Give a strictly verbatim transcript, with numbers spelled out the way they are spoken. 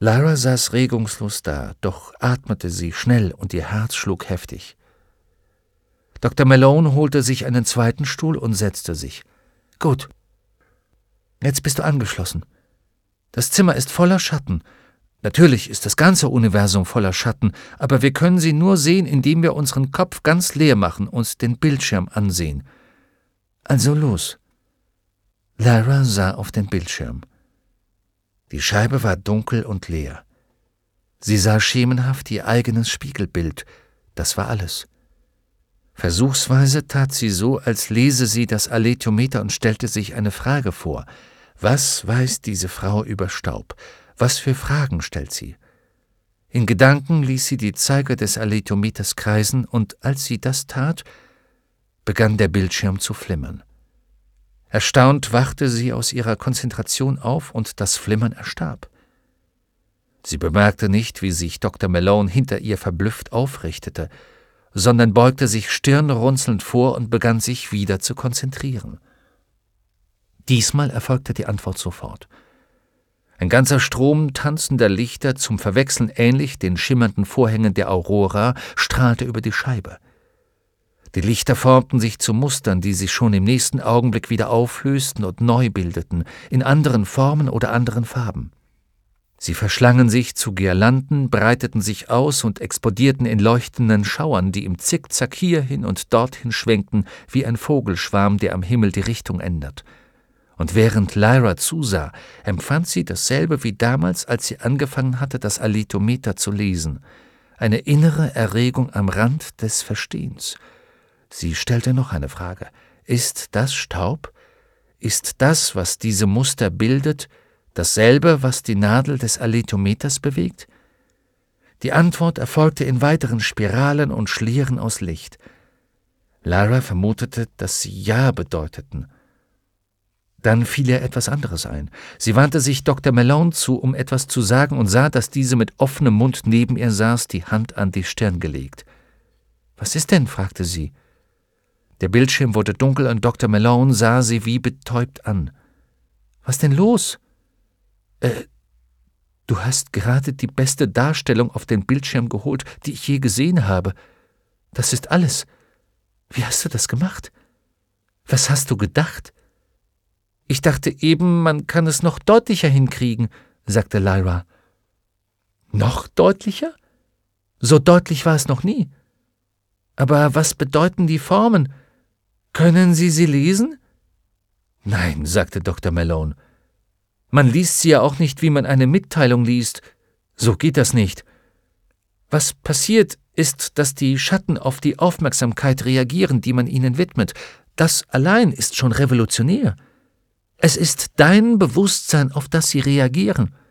Lyra saß regungslos da, doch atmete sie schnell und ihr Herz schlug heftig. Doktor Malone holte sich einen zweiten Stuhl und setzte sich. »Gut, jetzt bist du angeschlossen. Das Zimmer ist voller Schatten. Natürlich ist das ganze Universum voller Schatten, aber wir können sie nur sehen, indem wir unseren Kopf ganz leer machen und den Bildschirm ansehen. Also los.« Lyra sah auf den Bildschirm. Die Scheibe war dunkel und leer. Sie sah schemenhaft ihr eigenes Spiegelbild. Das war alles. Versuchsweise tat sie so, als lese sie das Alethiometer und stellte sich eine Frage vor. Was weiß diese Frau über Staub? Was für Fragen stellt sie? In Gedanken ließ sie die Zeiger des Alethiometers kreisen, und als sie das tat, begann der Bildschirm zu flimmern. Erstaunt wachte sie aus ihrer Konzentration auf, und das Flimmern erstarb. Sie bemerkte nicht, wie sich Doktor Malone hinter ihr verblüfft aufrichtete, sondern beugte sich stirnrunzelnd vor und begann sich wieder zu konzentrieren. Diesmal erfolgte die Antwort sofort. Ein ganzer Strom tanzender Lichter, zum Verwechseln ähnlich den schimmernden Vorhängen der Aurora, strahlte über die Scheibe. Die Lichter formten sich zu Mustern, die sich schon im nächsten Augenblick wieder auflösten und neu bildeten, in anderen Formen oder anderen Farben. Sie verschlangen sich zu Girlanden, breiteten sich aus und explodierten in leuchtenden Schauern, die im Zickzack hierhin und dorthin schwenkten, wie ein Vogelschwarm, der am Himmel die Richtung ändert. Und während Lyra zusah, empfand sie dasselbe wie damals, als sie angefangen hatte, das Alethiometer zu lesen. Eine innere Erregung am Rand des Verstehens. Sie stellte noch eine Frage. Ist das Staub? Ist das, was diese Muster bildet, dasselbe, was die Nadel des Alethiometers bewegt? Die Antwort erfolgte in weiteren Spiralen und Schlieren aus Licht. Lyra vermutete, dass sie Ja bedeuteten. Dann fiel ihr etwas anderes ein. Sie wandte sich Doktor Malone zu, um etwas zu sagen, und sah, dass diese mit offenem Mund neben ihr saß, die Hand an die Stirn gelegt. »Was ist denn?« fragte sie. Der Bildschirm wurde dunkel und Doktor Malone sah sie wie betäubt an. »Was denn los?« »Äh, du hast gerade die beste Darstellung auf den Bildschirm geholt, die ich je gesehen habe. Das ist alles. Wie hast du das gemacht? Was hast du gedacht?« »Ich dachte eben, man kann es noch deutlicher hinkriegen«, sagte Lyra. »Noch deutlicher? So deutlich war es noch nie. Aber was bedeuten die Formen? Können Sie sie lesen?« »Nein«, sagte Doktor Malone. »Man liest sie ja auch nicht, wie man eine Mitteilung liest. So geht das nicht. Was passiert, ist, dass die Schatten auf die Aufmerksamkeit reagieren, die man ihnen widmet. Das allein ist schon revolutionär. Es ist dein Bewusstsein, auf das sie reagieren.